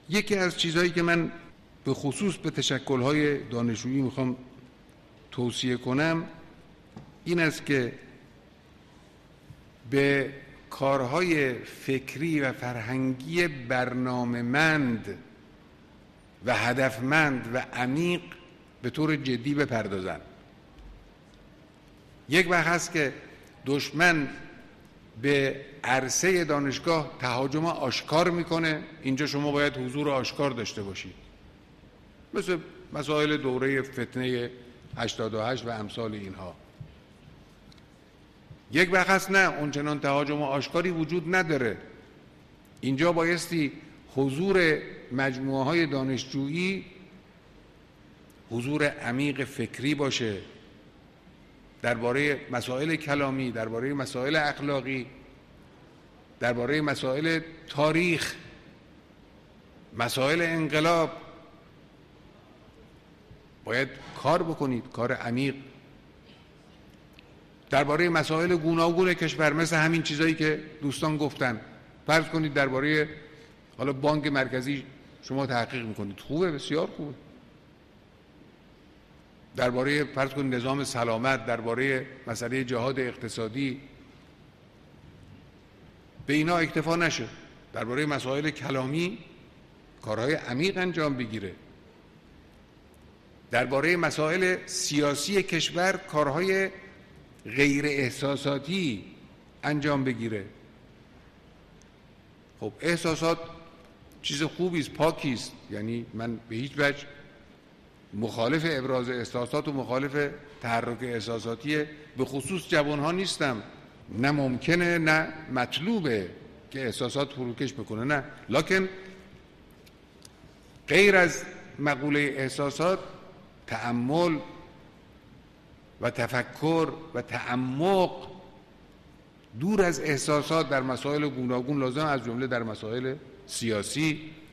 یکی از چیزهایی که من به خصوص به تشکل‌های دانشجویی میخوام توصیه کنم این است که به کارهای فکری و فرهنگی برنامه‌مند و هدفمند و عمیق به طور جدی بپردازند. یک وقت هست که دشمن به عرصه دانشگاه تهاجم آشکار میکنه، اینجا شما باید حضور آشکار داشته باشید، مثل مسائل دوره فتنه 88 و امثال اینها. یک وقت هست نه، اونچنان تهاجم آشکاری وجود نداره، اینجا بایستی حضور مجموعه های دانشجویی حضور عمیق فکری باشه درباره مسائل کلامی، درباره مسائل اخلاقی، درباره مسائل تاریخ، مسائل انقلاب. باید کار بکنید، کار عمیق درباره مسائل گوناگون کشور، مثل همین چیزایی که دوستان گفتن. فرض کنید درباره حالا بانک مرکزی شما تحقیق میکنید، خوبه، بسیار خوبه. درباره فرض کنید نظام سلامت، درباره مسئله جهاد اقتصادی، به اینا اکتفا نشه، درباره مسائل کلامی کارهای عمیق انجام بگیره، درباره مسائل سیاسی کشور کارهای غیر احساساتی انجام بگیره. خب احساسات چیز خوبی است، پاکی است، یعنی من به هیچ وجه مخالف ابراز احساسات و مخالف تحرک احساساتی به خصوص جوانها نیستم. نه ممکنه نه مطلوبه که احساسات فروکش بکنه، نه، لکن غیر از مقوله احساسات تأمل و تفکر و تعمق دور از احساسات در مسائل گوناگون لازم، از جمله در مسائل سیاسی